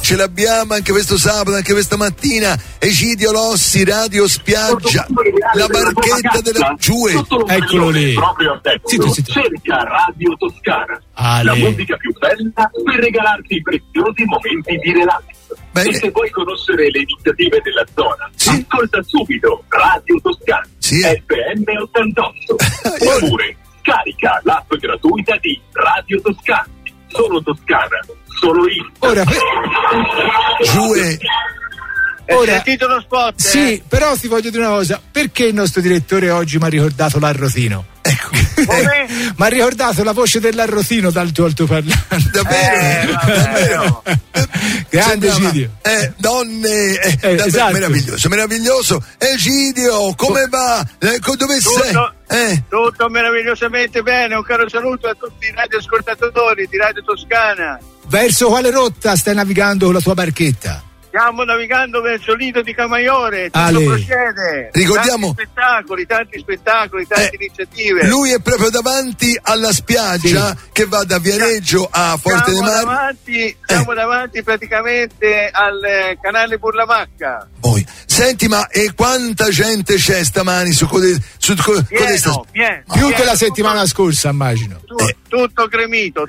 ce l'abbiamo anche questo sabato, anche questa mattina. Egidio Lossi, Radio Spiaggia, la barchetta della Giue. Eccolo lì. Proprio a te. Cerca Radio Toscana, la musica più bella per regalarti i preziosi momenti di relax. Bene. E se vuoi conoscere le iniziative della zona, ascolta subito Radio Toscana, FM 88. Oppure scarica l'app gratuita di Radio Toscana. Solo Toscana, solo io. Ora, Giue. Ora, sentito lo spot? Sì, però ti voglio dire una cosa: perché il nostro direttore oggi mi ha ricordato l'Arrotino? Ecco. Come? Mi ha ricordato la voce dell'Arrotino dal tuo altoparlante. Davvero? Grande Egidio. Donne, esatto. meraviglioso. Egidio, come va? Dove sei? Tutto meravigliosamente bene. Un caro saluto a tutti i radioascoltatori di Radio Toscana. Verso quale rotta stai navigando con la tua barchetta? Stiamo navigando verso l'Ido di Camaiore, tutto procede. Ricordiamo tanti spettacoli, tante iniziative. Lui è proprio davanti alla spiaggia che va da Viareggio a Forte dei Marmi. Siamo davanti praticamente al canale Burlamacca. Poi, senti, ma quanta gente c'è stamani su questa pieno, più che la settimana scorsa, immagino. Tutto gremito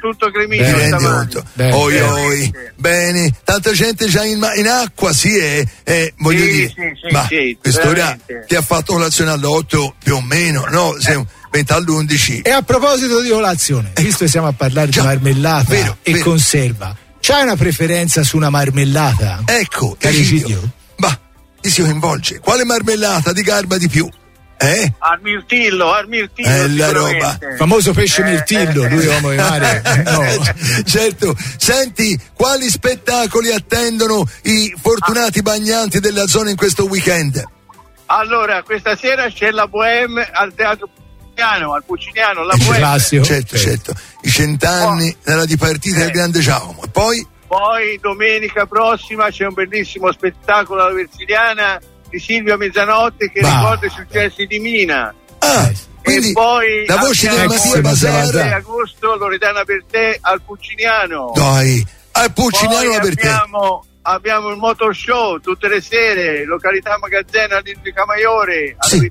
bene, tanta gente già in acqua, voglio dire, quest'ora ti ha fatto colazione all'8 più o meno, no? 20 all'11. E a proposito di colazione, visto che siamo a parlare di marmellata e conserva, c'hai una preferenza su una marmellata? Ecco, Egidio? Ma ti si coinvolge, quale marmellata ti garba di più? Al mirtillo la roba, famoso pesce mirtillo, lui uomo di mare. No. Certo. Senti, quali spettacoli attendono i fortunati bagnanti della zona in questo weekend? Allora, questa sera c'è la Bohème al Teatro al Pucciniano, la Bohème. Classico. Certo. I 100 anni della dipartita del grande Giacomo. E poi domenica prossima c'è un bellissimo spettacolo alla Versiliana di Silvio Mezzanotte che ricorda i successi di Mina. Quindi e poi la voce del Mattia Basar di agosto Loredana Bertè al Pucciniano. Dai, al Pucciniano Bertè. Abbiamo il motor show tutte le sere, località Magazzena di Camaiore alle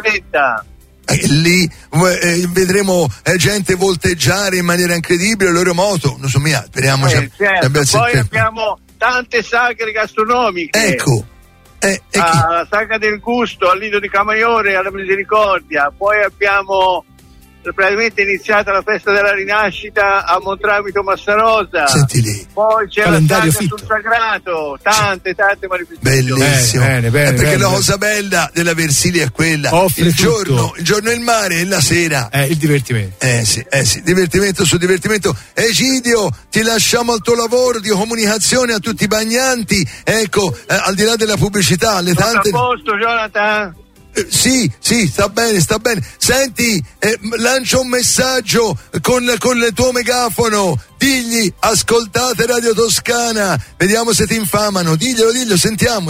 21:30. Lì vedremo gente volteggiare in maniera incredibile le loro moto, non so mia, speriamo. Poi abbiamo tante sagre gastronomiche. Ecco. La Sagra del Gusto al Lido di Camaiore alla Misericordia, poi abbiamo praticamente iniziata la festa della rinascita a Montramito Massarosa. Senti lì. Poi c'è calendario la Sagra sul Sagrato, tante manifestazioni. Bellissimo. Bene, perché la cosa bella della Versilia è quella: il giorno è il mare e la sera il divertimento. Sì, divertimento su divertimento. Egidio, ti lasciamo al tuo lavoro di comunicazione a tutti i bagnanti, ecco, al di là della pubblicità, alle tante. Tutto a posto, Jonathan? Sì, sta bene. Senti, lancia un messaggio con il tuo megafono. Digli, ascoltate Radio Toscana. Vediamo se ti infamano. Diglielo, sentiamo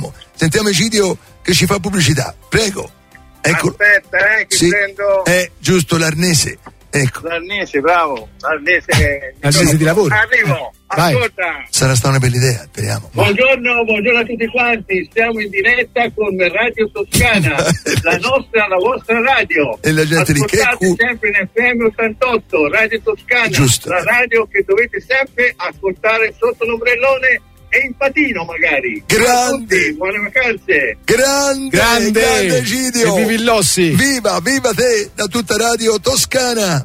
Egidio che ci fa pubblicità. Prego. Ecco. Aspetta, prendo. Giusto, l'arnese. Ecco. L'arnese, bravo. L'arnese di lavoro. Arrivo. Vai. Ascolta. Sarà stata una bella idea, speriamo. Buongiorno a tutti quanti. Stiamo in diretta con Radio Toscana, la vostra radio. E la gente di ascoltate sempre in FM 88, Radio Toscana. Giusto. La radio che dovete sempre ascoltare sotto l'ombrellone e in patino magari. Grande. Buone vacanze. Grande Egidio. E vivi Lossi. Viva te da tutta Radio Toscana.